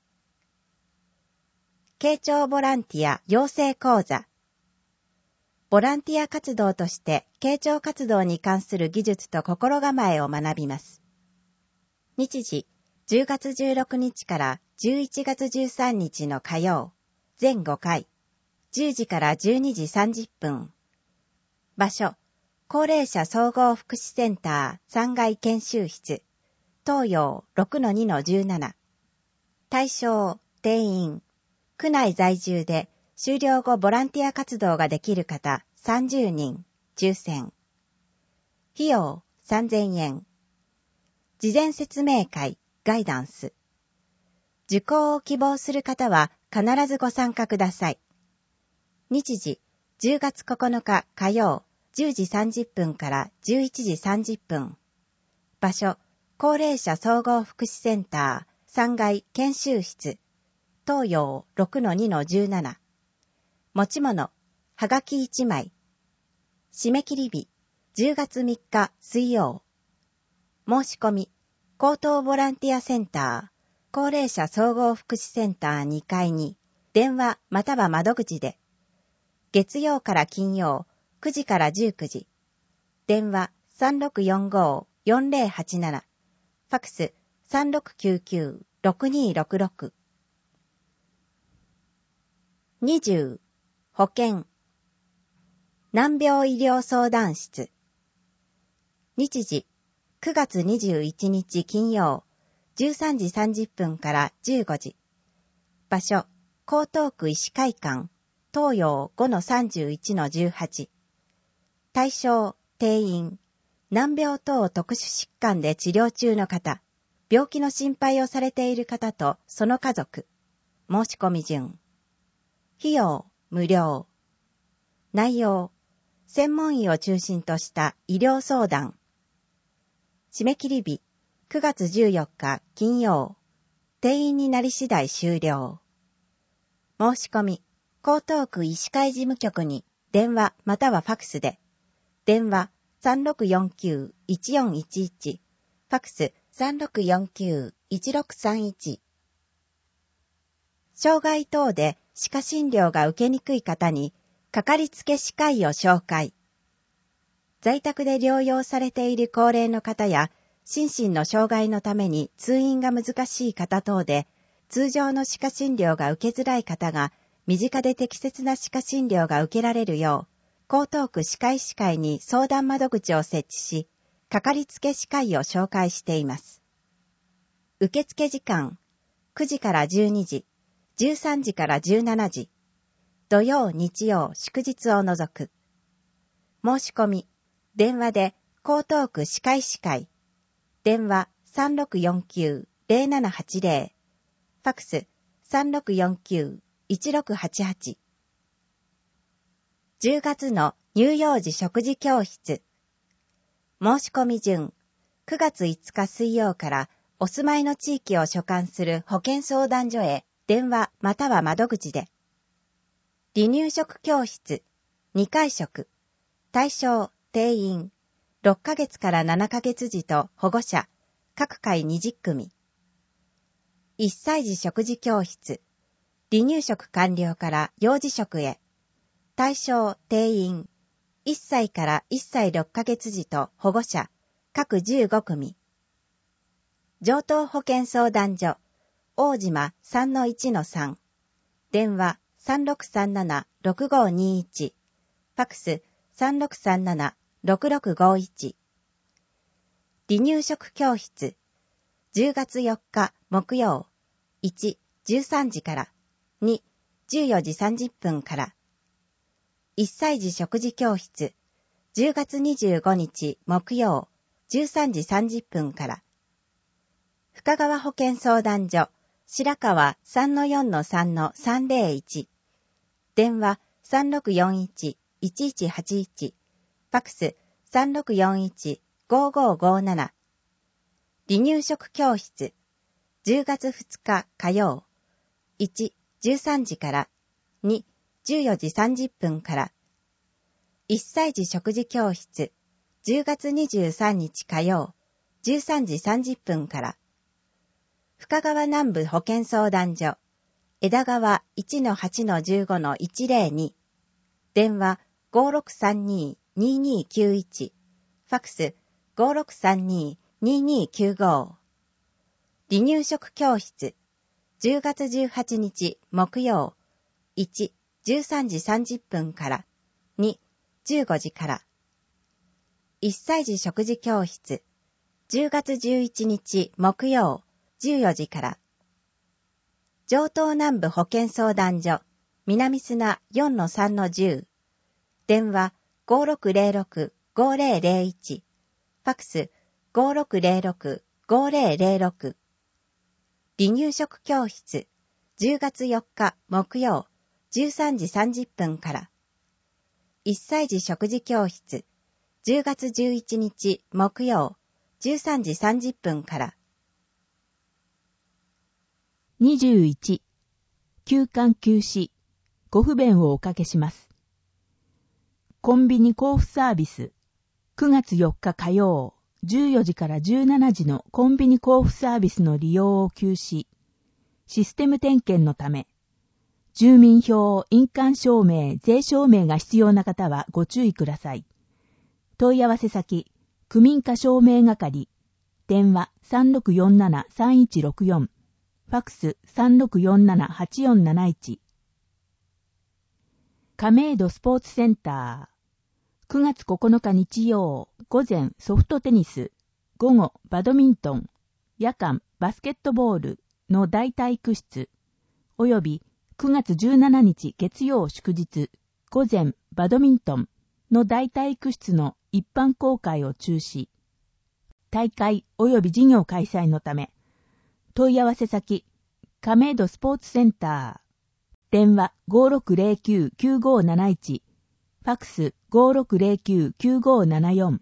慶長ボランティア養成講座。ボランティア活動として慶長活動に関する技術と心構えを学びます。日時、10月16日から11月13日の火曜、全5回、10時から12時30分。場所、高齢者総合福祉センター3階研修室、東洋 6-2-17。対象、定員。区内在住で終了後ボランティア活動ができる方30人、抽選。費用3000円。事前説明会、ガイダンス。受講を希望する方は必ずご参加ください。日時、10月9日火曜、10時30分から11時30分。場所、高齢者総合福祉センター3階研修室。東洋 6-2-17。持ち物、はがき1枚。締め切り日、10月3日水曜。申し込み、高等ボランティアセンター、高齢者総合福祉センター2階に、電話または窓口で。月曜から金曜、9時から19時。電話 3645-4087。ファクス 3699-6266。20. 保険。 難病医療相談室。日時、9月21日金曜、13時30分から15時。場所、江東区医師会館、東洋 5-31-18。対象、定員、難病等特殊疾患で治療中の方、病気の心配をされている方とその家族。申し込み順。費用、無料。内容、専門医を中心とした医療相談。締め切り日、9月14日金曜。定員になり次第終了。申し込み、江東区医師会事務局に電話またはファクスで、電話 3649-1411、ファクス 3649-1631。障害等で歯科診療が受けにくい方に、かかりつけ歯科医を紹介。在宅で療養されている高齢の方や、心身の障害のために通院が難しい方等で、通常の歯科診療が受けづらい方が、身近で適切な歯科診療が受けられるよう、江東区歯科医師会に相談窓口を設置し、かかりつけ歯科医を紹介しています。受付時間、9時から12時、13時から17時、土曜、日曜、祝日を除く。申し込み、電話で江東区歯科医師会、電話 3649-0780、ファクス 3649-1688。10月の乳幼児食事教室。申し込み順、9月5日水曜からお住まいの地域を所管する保健相談所へ電話または窓口で。離乳食教室、2回食、対象、定員、6ヶ月から7ヶ月児と保護者、各回20組。1歳児食事教室、離乳食完了から幼児食へ。対象、定員、1歳から1歳6ヶ月児と保護者、各15組。上東保健相談所、大島 3-1-3、電話3637-6521、ファクス3637-6651。離乳食教室、10月4日木曜、1、13時から、2、14時30分から。1歳児食事教室、10月25日木曜、13時30分から。深川保健相談所、白川 3-4-3-301。電話3641-1181。ファクス3641-5557。離乳食教室、10月2日火曜、1、13時から、2、14時30分から。1歳児食事教室、10月23日火曜、13時30分から。深川南部保健相談所、枝川 1-8-15-102。電話5632-2291。ファクス5632-2295。離乳食教室、10月18日木曜、1、13時30分から、2、15時から。1歳児食事教室、10月11日木曜、14時から。上東南部保健相談所、南砂 4-3-10。電話5606-5001。ファクス5606-5006。離乳食教室、10月4日木曜、13時30分から。1歳児食事教室、10月11日木曜、13時30分から。 21、休館休止、ご不便をおかけします。コンビニ交付サービス、9月4日火曜、14時から17時のコンビニ交付サービスの利用を休止、システム点検のため、住民票、印鑑証明、税証明が必要な方はご注意ください。問い合わせ先、区民課証明係、電話3647-3164、ファクス 3647-8471。亀戸スポーツセンター。 9月9日日曜、午前ソフトテニス、午後バドミントン、夜間バスケットボールの大体育室、および9月17日月曜祝日、午前バドミントンの大体育室の一般公開を中止。大会および事業開催のため、問い合わせ先、亀戸スポーツセンター、電話 5609-9571、ファクス 5609-9574。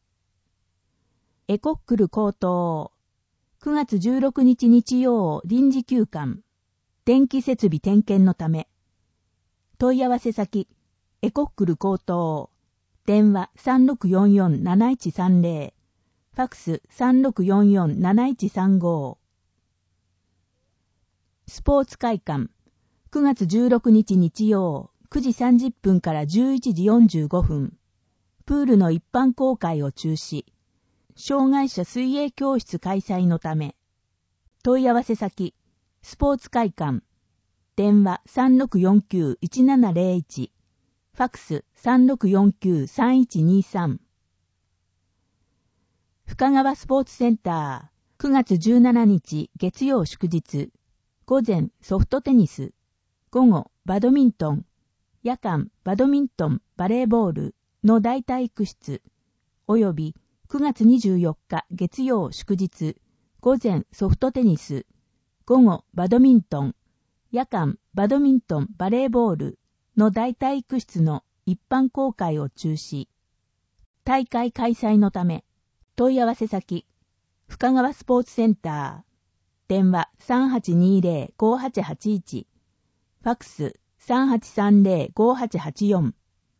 エコックル高等、9月16日日曜臨時休館、電気設備点検のため、問い合わせ先、エコックル高等、電話 3644-7130、ファクス 3644-7135。スポーツ会館、9月16日日曜、9時30分から11時45分、プールの一般公開を中止、障害者水泳教室開催のため、問い合わせ先、スポーツ会館、電話 3649-1701、ファクス 3649-3123。深川スポーツセンター、9月17日月曜祝日、午前ソフトテニス、午後バドミントン、夜間バドミントンバレーボールの大体育室、および9月24日月曜祝日、午前ソフトテニス、午後バドミントン、夜間バドミントンバレーボールの大体育室の一般公開を中止。大会開催のため、問い合わせ先、深川スポーツセンター、電話 3820-5881、ファクス 3830-5884。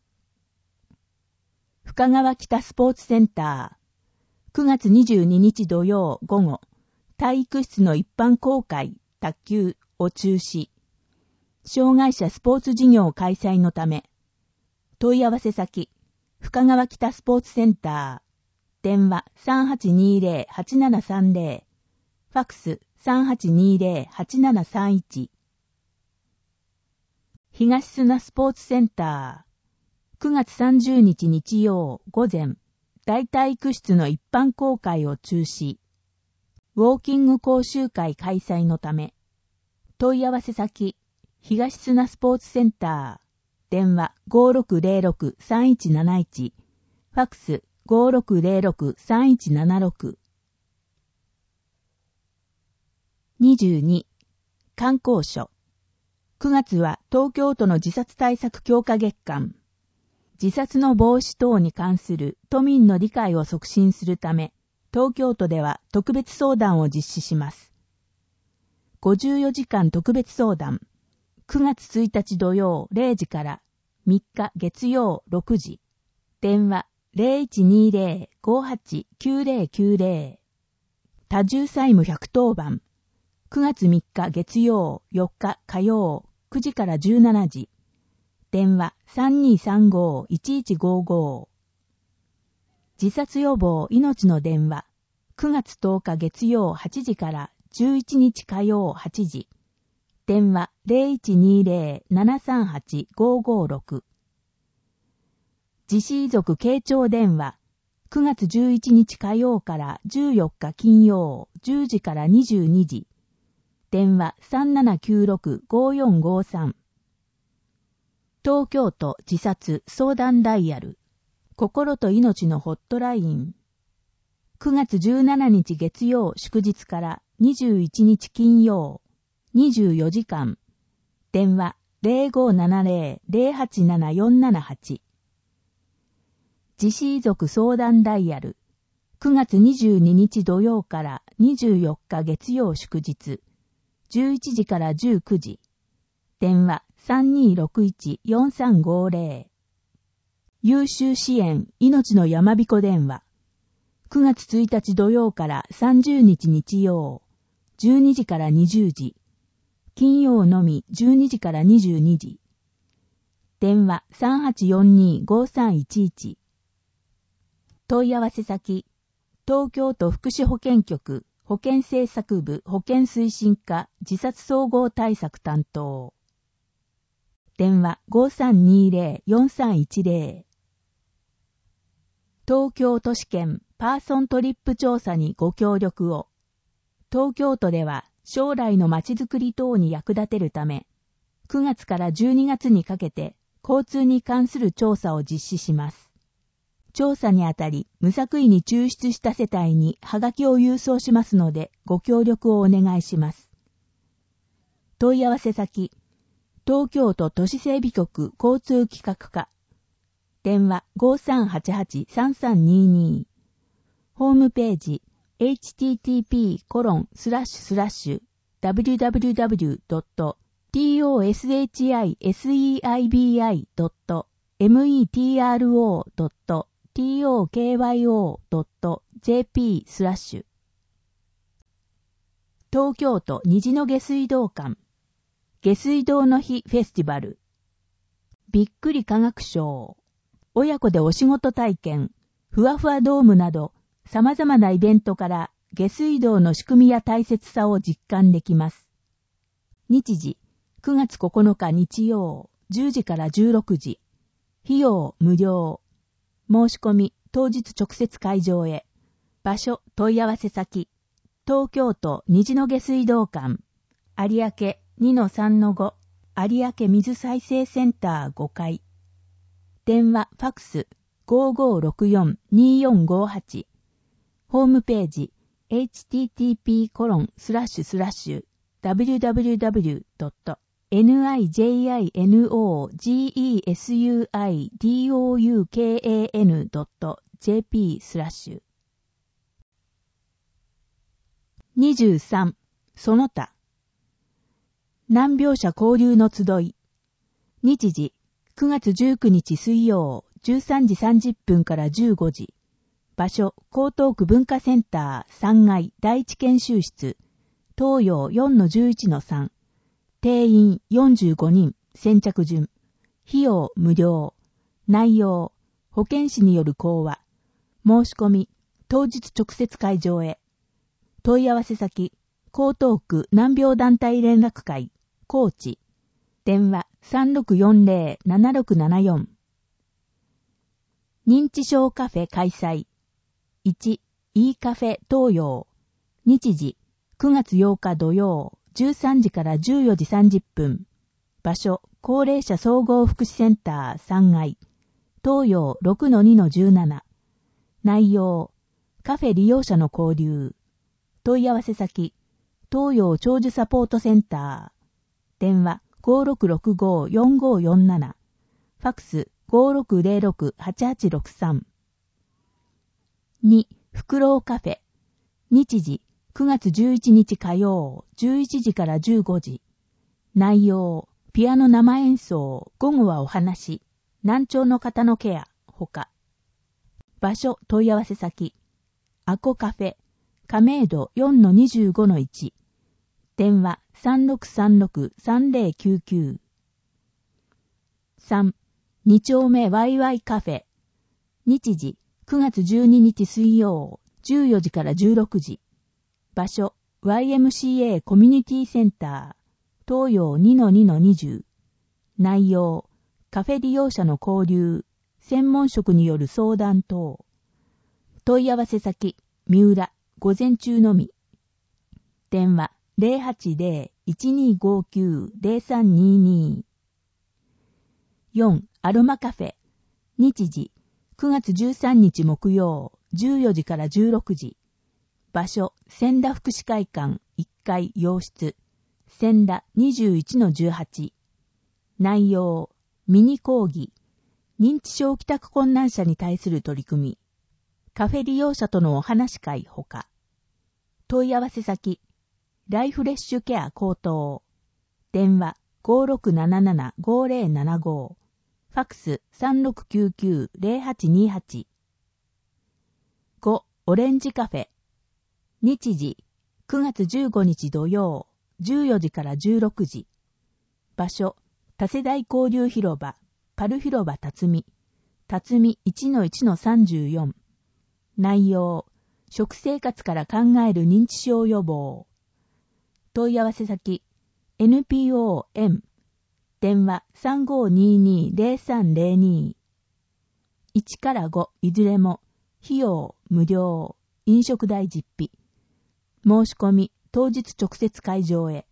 深川北スポーツセンター、9月22日土曜午後、体育室の一般公開、卓球を中止。障害者スポーツ事業開催のため、問い合わせ先、深川北スポーツセンター、電話 3820-8730、ファクス 3820-8731。東砂スポーツセンター、9月30日日曜午前、大体育室の一般公開を中止。ウォーキング講習会開催のため、問い合わせ先、東砂スポーツセンター、電話 5606-3171、ファクス 5606-3176。22、観光所。9月は東京都の自殺対策強化月間。自殺の防止等に関する都民の理解を促進するため、東京都では特別相談を実施します。54時間特別相談。9月1日土曜0時から3日月曜6時。電話 0120-589090。多重債務110番。9月3日月曜4日火曜9時から17時。電話 3235-1155。自殺予防命の電話。9月10日月曜8時から11日火曜8時。電話 0120-738-556。自死遺族傾聴電話。9月11日火曜から14日金曜10時から22時。電話 3796-5453。東京都自殺相談ダイヤル。心と命のホットライン。9月17日月曜祝日から21日金曜24時間。電話 0570-087478。自死遺族相談ダイヤル。9月22日土曜から24日月曜祝日。11時から19時。電話 3261-4350。優秀支援命のやまびこ電話。9月1日土曜から30日日曜。12時から20時。金曜のみ12時から22時。電話 3842-5311。問い合わせ先。東京都福祉保健局保健政策部保健推進課自殺総合対策担当。電話 5320-4310。 東京都市圏パーソントリップ調査にご協力を。東京都では将来のまちづくり等に役立てるため、9月から12月にかけて交通に関する調査を実施します。調査にあたり、無作為に抽出した世帯にハガキを郵送しますので、ご協力をお願いします。問い合わせ先、東京都都市整備局交通企画課。電話 5388-3322。ホームページ http://www.toshisimetro.tokyo.jp/ 東京都虹の下水道館下水道の日フェスティバルびっくり科学ショー親子でお仕事体験ふわふわドームなど様々なイベントから下水道の仕組みや大切さを実感できます。日時9月9日日曜10時から16時費用無料申し込み当日直接会場へ場所問い合わせ先東京都虹の下水道館有明 2-3-5 有明水再生センター5階電話ファクス 5564-2458 ホームページ http://www.nijinsudoukan.jp/ 23. その他難病者交流の集い日時9月19日水曜13時30分から15時場所江東区文化センター3階第一研修室東洋 4-11-3 定員45人先着順費用無料内容保健師による講話申し込み当日直接会場へ問い合わせ先江東区難病団体連絡会高知電話 3640-7674 認知症カフェ開催1. いいカフェ東洋日時9月8日土曜13時から14時30分場所高齢者総合福祉センター3階東洋 6-2-17 内容カフェ利用者の交流問い合わせ先東洋長寿サポートセンター電話 5665-4547 ファクス 5606-8863 2. フクロウカフェ日時9月11日火曜11時から15時内容ピアノ生演奏午後はお話難聴の方のケアほか場所問い合わせ先アコカフェ亀戸 4-25-1 電話 3636-3099 3. 2丁目ワイワイカフェ日時9月12日水曜14時から16時場所 YMCA コミュニティセンター東洋 2-2-20 内容カフェ利用者の交流専門職による相談等問い合わせ先三浦午前中のみ電話 080-1259-0322 4. アロマカフェ日時9月13日木曜14時から16時場所千田福祉会館1階洋室千田 21-18 内容ミニ講義認知症帰宅困難者に対する取り組みカフェ利用者とのお話会ほか問い合わせ先ライフレッシュケア高等電話 5677-5075 ファクス 3699-0828 5. オレンジカフェ日時9月15日土曜14時から16時場所多世代交流広場パル広場辰巳 1-1-34 内容食生活から考える認知症予防問い合わせ先 NPOM 電話 3522-0302 1から5いずれも費用無料、飲食代実費。申し込み、当日直接会場へ。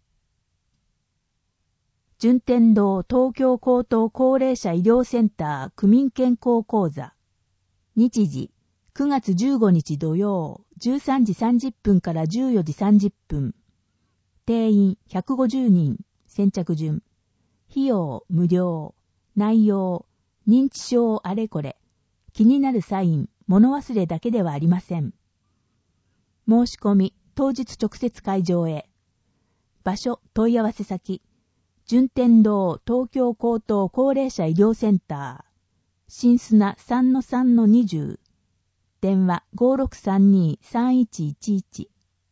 順天堂東京高等高齢者医療センター区民健康講座。日時、9月15日土曜、13時30分から14時30分。定員150人、先着順。費用無料。内容、認知症あれこれ。気になるサイン、物忘れだけではありません。申し込み、当日直接会場へ。場所、問い合わせ先。順天堂東京高等高齢者医療センター。新砂 3-3-20。電話 5632-3111。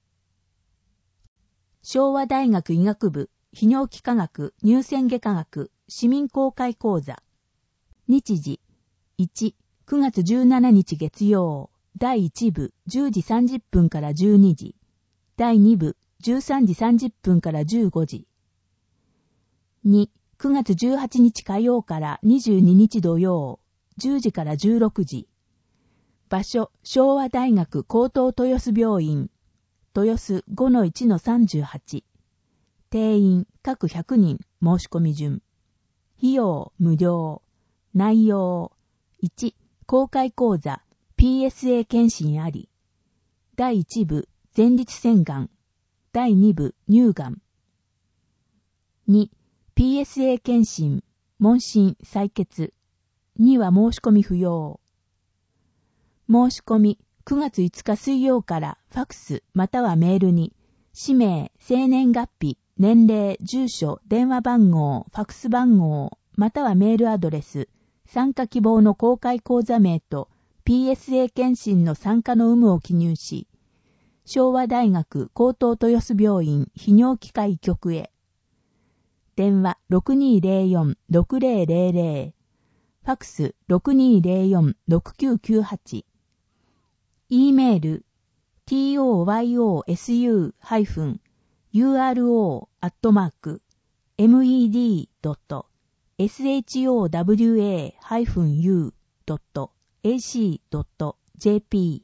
昭和大学医学部泌尿器科学乳腺外科学市民公開講座。日時1、9月17日月曜、第1部10時30分から12時、第2部13時30分から15時。2、9月18日火曜から22日土曜、10時から16時。場所、昭和大学高等豊洲病院、豊洲 5-1-38。定員各100人申し込み順。費用無料。内容1、公開講座 PSA 検診あり。第1部前立腺がん。第2部乳がん。2、PSA 検診、問診、採血。2は申し込み不要。申し込み、9月5日水曜からファクスまたはメールに、氏名、生年月日、年齢、住所、電話番号、ファクス番号、またはメールアドレス、参加希望の公開講座名と PSA 検診の参加の有無を記入し、昭和大学高等豊洲病院泌尿器科医局へ。電話 6204-6000、ファクス 6204-6998、E メール toyosu-med-showa-u.ac.jp。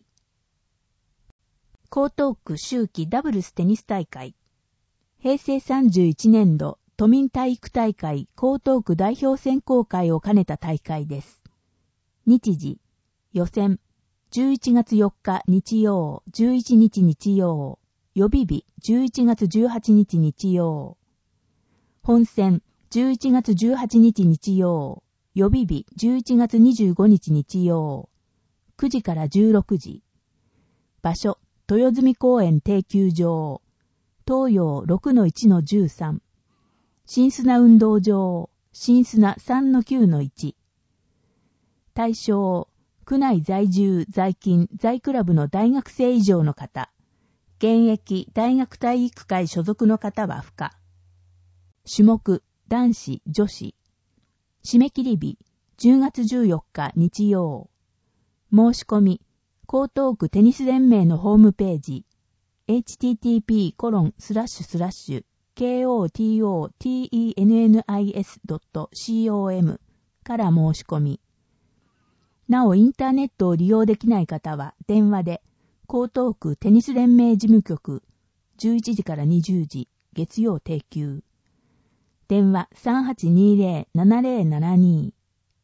江東区秋季ダブルステニス大会。平成31年度都民体育大会江東区代表選考会を兼ねた大会です。日時、予選11月4日日曜、11日日曜、予備日11月18日日曜。本戦11月18日日曜、予備日11月25日日曜。9時から16時。場所、豊住公園定休場。東洋 6-1-13。新砂運動場、新砂 3-9-1。対象、区内在住、在勤、在クラブの大学生以上の方。現役大学体育会所属の方は不可。種目、男子、女子。締め切り日、10月14日日曜。申し込み、江東区テニス連盟のホームページ、http://kototennis.com から申し込み。なお、インターネットを利用できない方は、電話で、江東区テニス連盟事務局、11時から20時、月曜定休。電話 3820-7072。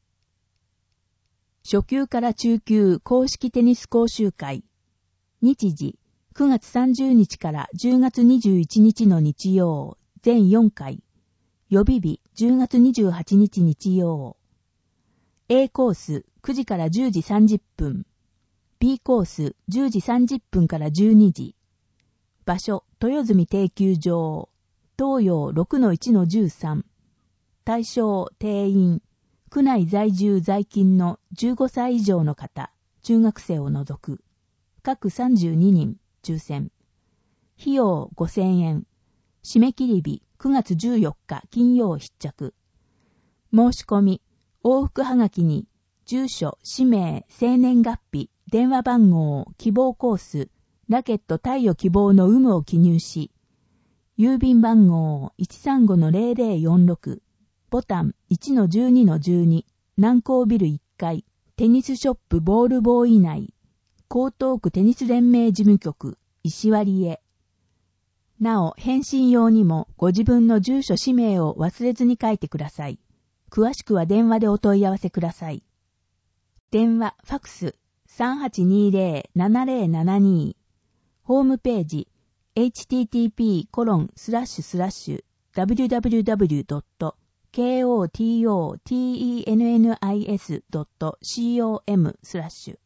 初級から中級公式テニス講習会。日時、9月30日から10月21日の日曜、全4回。予備日、10月28日日曜。A コース、9時から10時30分。B コース、10時30分から12時。場所、豊住定休場。東洋 6-1-13。対象、定員。区内在住在勤の15歳以上の方、中学生を除く。各32人、抽選。費用5000円。締め切り日、9月14日金曜必着。申し込み、往復はがきに、住所、氏名、生年月日、電話番号、希望コース、ラケット貸与希望の有無を記入し、郵便番号 135-0046、ボタン 1-12-12、南港ビル1階、テニスショップボールボーイ内、 江東区テニス連盟事務局、石割へ。なお、返信用にもご自分の住所氏名を忘れずに書いてください。詳しくは電話でお問い合わせください。電話、ファクス、3820-7072。ホームページ、http://www.kototennis.com/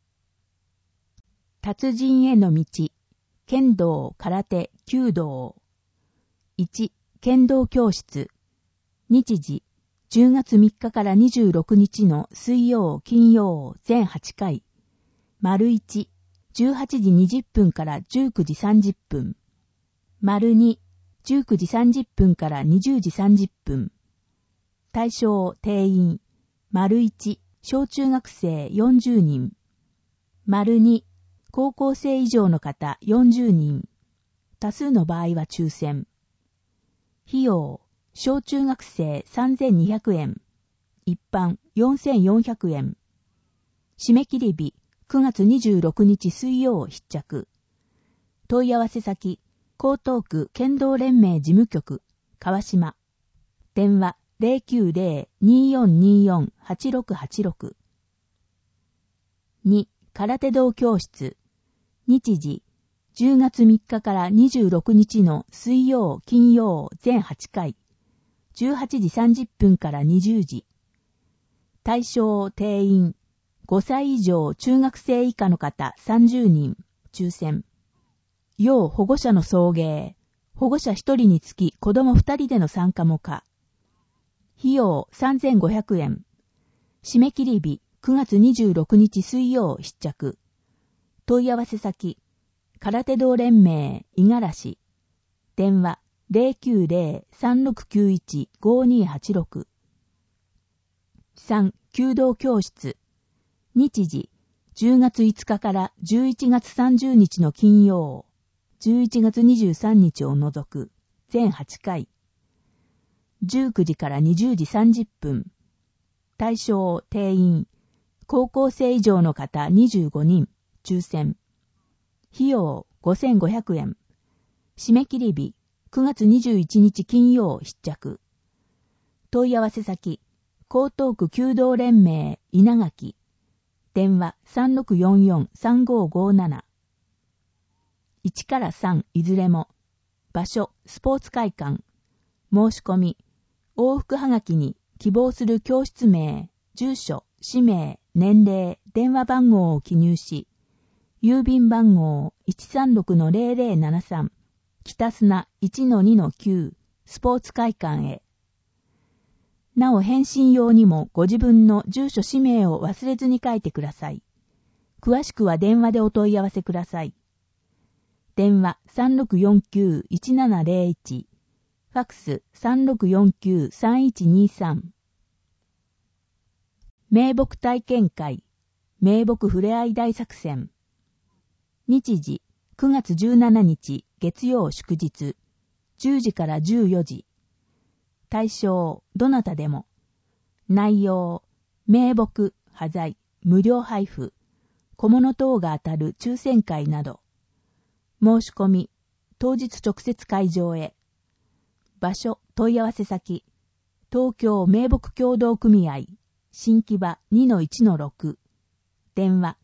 達人への道、剣道、空手、弓道。1、剣道教室。日時、10月3日から26日の水曜、金曜、全8回。丸1、18時20分から19時30分。丸2、19時30分から20時30分。対象、定員。丸1、小中学生40人。丸2、高校生以上の方40人。多数の場合は抽選。費用、小中学生3200円。一般4400円。締め切り日、9月26日水曜必着。問い合わせ先、江東区剣道連盟事務局、川島。電話 090-2424-8686。2、空手道教室。日時、10月3日から26日の水曜、金曜、全8回。18時30分から20時。対象、定員。5歳以上中学生以下の方30人。抽選。要保護者の送迎。保護者1人につき子供2人での参加も可。費用3500円。締め切り日9月26日水曜必着。問い合わせ先、空手道連盟、五十嵐。電話、090-3691-5286。3、弓道教室。日時、10月5日から11月30日の金曜、11月23日を除く、全8回。19時から20時30分。対象、定員、高校生以上の方25人。抽選。費用5500円。締め切り日9月21日金曜必着。問い合わせ先、江東区弓道連盟稲垣。電話 3644-3557。1から3いずれも。場所、スポーツ会館。申し込み、往復はがきに希望する教室名、住所、氏名、年齢、電話番号を記入し、郵便番号 136-0073 北砂 1-2-9 スポーツ会館へ。なお返信用にもご自分の住所氏名を忘れずに書いてください。詳しくは電話でお問い合わせください。電話 3649-1701 ファクス 3649-3123。名木体験会、名木ふれあい大作戦。日時、9月17日月曜祝日、10時から14時。対象、どなたでも。内容、名木、端材、無料配布、小物等が当たる抽選会など。申し込み、当日直接会場へ。場所、問い合わせ先、東京名木協同組合、新木場 2-1-6。電話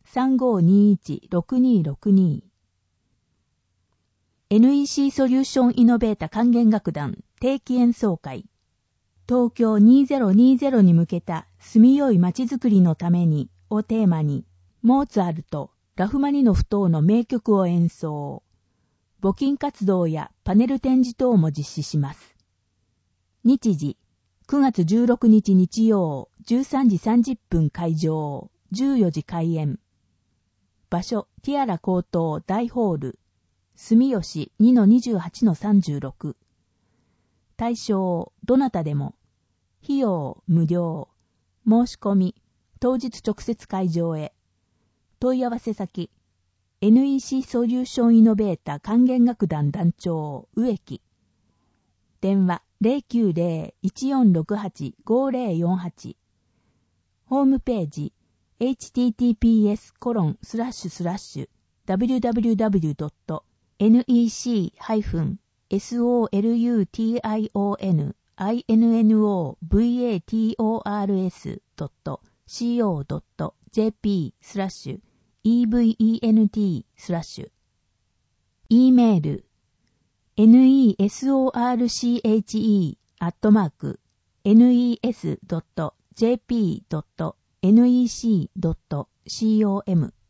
3521-6262。NEC ソリューションイノベータ還元楽団定期演奏会。東京2020に向けた住みよい街づくりのためにをテーマに、モーツァルト、ラフマニノフ等の名曲を演奏。募金活動やパネル展示等も実施します。日時、9月16日日曜、13時30分会場、14時開演。場所、ティアラ高等大ホール、住吉 2-28-36。対象、どなたでも。費用、無料。申し込み、当日直接会場へ。問い合わせ先、NEC ソリューションイノベータ還元楽団団長、植木。電話 090-1468-5048。ホームページ、 https://www.nec-solutionsraciousevent/event/. e メール nesorche@nes.jp.nec.com